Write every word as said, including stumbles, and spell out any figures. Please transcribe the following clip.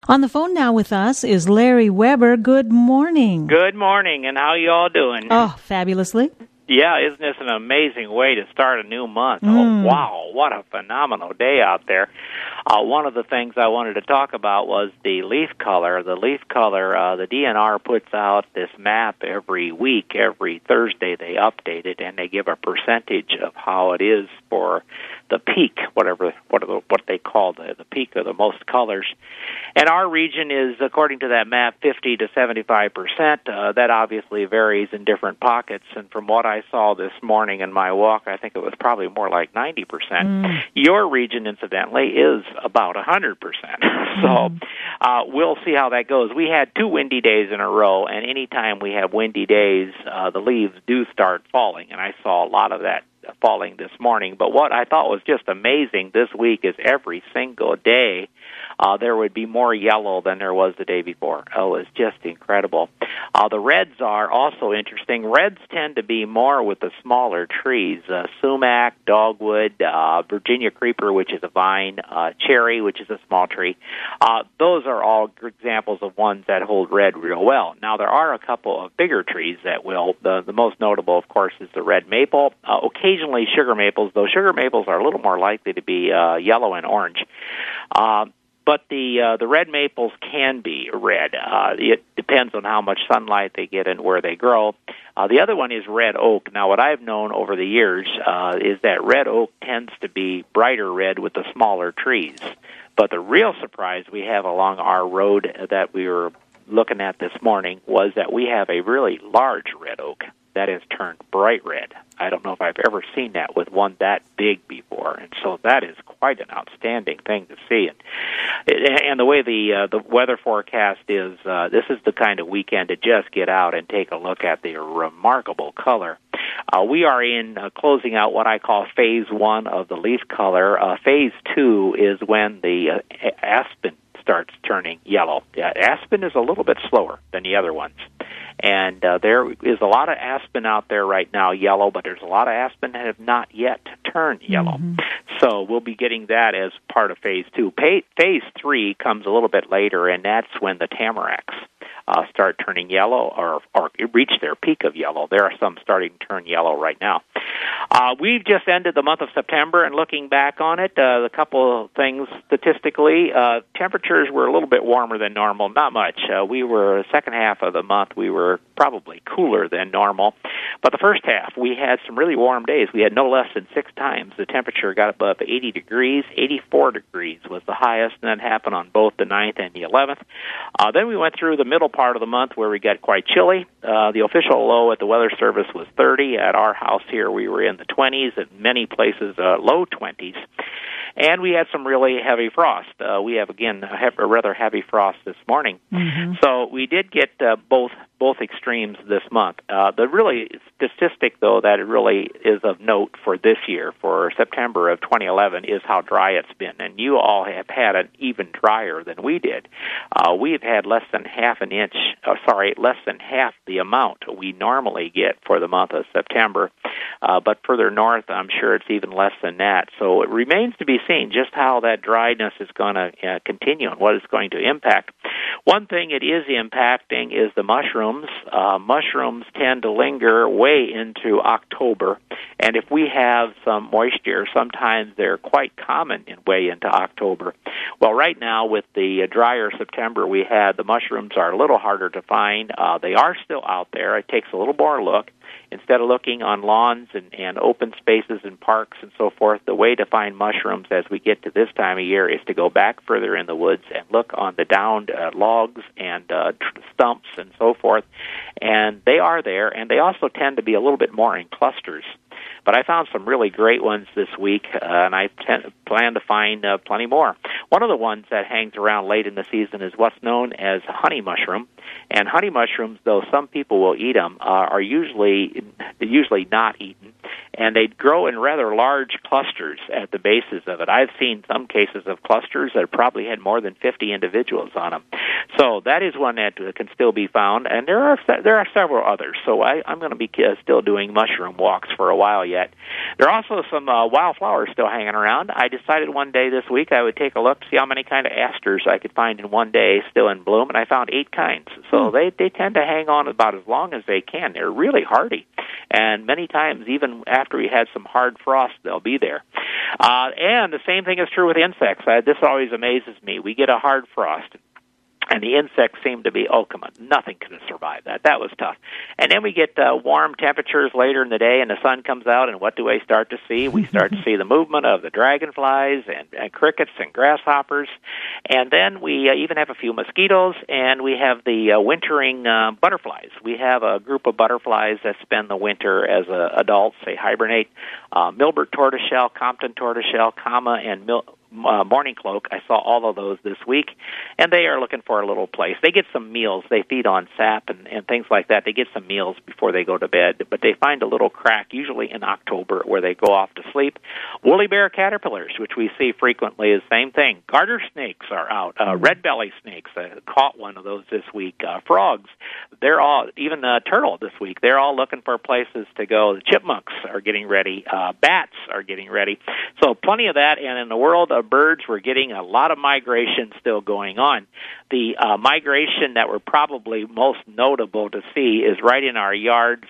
On the phone now with us is Larry Weber. Good morning. Good morning, and how you all doing? Oh, fabulously. Yeah, isn't this an amazing way to start a new month? Mm. Oh, wow, what a phenomenal day out there. Uh, one of the things I wanted to talk about was the leaf color. The leaf color, uh, the D N R puts out this map every week. Every Thursday they update it, and they give a percentage of how it is for the peak, whatever what, the, what they call the, the peak of the most colors. And our region is, according to that map, fifty to seventy-five percent. Uh, that obviously varies in different pockets, and from what I saw this morning in my walk, I think it was probably more like ninety percent. Mm. Your region, incidentally, is about one hundred percent. So Mm. uh, we'll see how that goes. We had two windy days in a row, and anytime we have windy days, uh, the leaves do start falling, and I saw a lot of that falling this morning. But what I thought was just amazing this week is every single day uh, there would be more yellow than there was the day before. Oh, it was just incredible. Uh, the reds are also interesting. Reds tend to be more with the smaller trees, uh, sumac, dogwood, uh, Virginia creeper, which is a vine, uh, cherry, which is a small tree. Uh, those are all examples of ones that hold red real well. Now, there are a couple of bigger trees that will. The, the most notable, of course, is the red maple. Uh, occasionally sugar maples, though sugar maples are a little more likely to be uh, yellow and orange. Uh, But the uh, the red maples can be red. Uh, it depends on how much sunlight they get and where they grow. Uh, the other one is red oak. Now, what I've known over the years uh, is that red oak tends to be brighter red with the smaller trees. But the real surprise we have along our road that we were looking at this morning was that we have a really large red oak that has turned bright red. I don't know if I've ever seen that with one that big before, and so that is quite an outstanding thing to see. And, and the way the uh, the weather forecast is, uh, this is the kind of weekend to just get out and take a look at the remarkable color. Uh, we are in uh, closing out what I call phase one of the leaf color. Uh, phase two is when the uh, aspen starts turning yellow. Yeah, aspen is a little bit slower than the other ones. And uh, there is a lot of aspen out there right now, yellow, but there's a lot of aspen that have not yet turned yellow. Mm-hmm. So we'll be getting that as part of phase two. Pa- phase three comes a little bit later, and that's when the tamaracks uh, start turning yellow or, or reach their peak of yellow. There are some starting to turn yellow right now. Uh, we've just ended the month of September, and looking back on it, uh, a couple of things statistically, uh, temperatures were a little bit warmer than normal, not much. Uh, we were, the second half of the month, we were probably cooler than normal. But the first half, we had some really warm days. We had no less than six times the temperature got above eighty degrees. eighty-four degrees was the highest, and that happened on both the ninth and the eleventh. Uh, then we went through the middle part of the month where we got quite chilly. Uh, the official low at the Weather Service was thirty. At our house here, we were in the twenties, in many places uh, low twenties. And we had some really heavy frost. Uh, we have, again, a, he- a rather heavy frost this morning. Mm-hmm. So we did get uh, both both extremes this month. Uh, the really statistic, though, that it really is of note for this year, for September of twenty eleven, is how dry it's been. And you all have had an even drier than we did. Uh, we have had less than half an inch, uh, sorry, less than half the amount we normally get for the month of September. Uh, but further north, I'm sure it's even less than that. So it remains to be seen just how that dryness is going to uh, continue and what it's going to impact. One thing it is impacting is the mushrooms. Uh, mushrooms tend to linger way into October, and if we have some moisture, sometimes they're quite common in way into October. Well, right now, with the uh, drier September we had, the mushrooms are a little harder to find. Uh, they are still out there. It takes a little more look. Instead of looking on lawns and, and open spaces and parks and so forth, the way to find mushrooms as we get to this time of year is to go back further in the woods and look on the downed uh, logs and uh, tr- stumps and so forth. And they are there, and they also tend to be a little bit more in clusters. But I found some really great ones this week, uh, and I tend, plan to find uh, plenty more. One of the ones that hangs around late in the season is what's known as honey mushroom. And honey mushrooms, though some people will eat them, uh, are usually usually not eaten. and they grow in rather large clusters at the bases of it. I've seen some cases of clusters that probably had more than fifty individuals on them. So that is one that can still be found, and there are there are several others. So I, I'm going to be uh, still doing mushroom walks for a while yet. There are also some uh, wildflowers still hanging around. I decided one day this week I would take a look to see how many kind of asters I could find in one day still in bloom, and I found eight kinds. So they, they tend to hang on about as long as they can. They're really hardy, and many times, even after we had some hard frost, they'll be there. Uh, and the same thing is true with insects. Uh, this always amazes me. We get a hard frost, and the insects seem to be, oh, come on, nothing could have survived that. That was tough. And then we get uh, warm temperatures later in the day, and the sun comes out, and what do we start to see? We start to see the movement of the dragonflies and, and crickets and grasshoppers. And then we uh, even have a few mosquitoes, and we have the uh, wintering uh, butterflies. We have a group of butterflies that spend the winter as uh, adults, they hibernate. Uh, Milbert tortoiseshell, Compton tortoiseshell, comma, and mil- Uh, morning cloak. I saw all of those this week, and they are looking for a little place. They get some meals. They feed on sap and, and things like that. They get some meals before they go to bed, but they find a little crack, usually in October, where they go off to sleep. Woolly bear caterpillars, which we see frequently, is the same thing. Garter snakes are out. Uh, red belly snakes, I caught one of those this week. Uh, frogs, they're all, even uh, turtle this week, they're all looking for places to go. The chipmunks are getting ready. Uh, bats are getting ready. So plenty of that, and in the world of birds, we're getting a lot of migration still going on. The uh, migration that we're probably most notable to see is right in our yard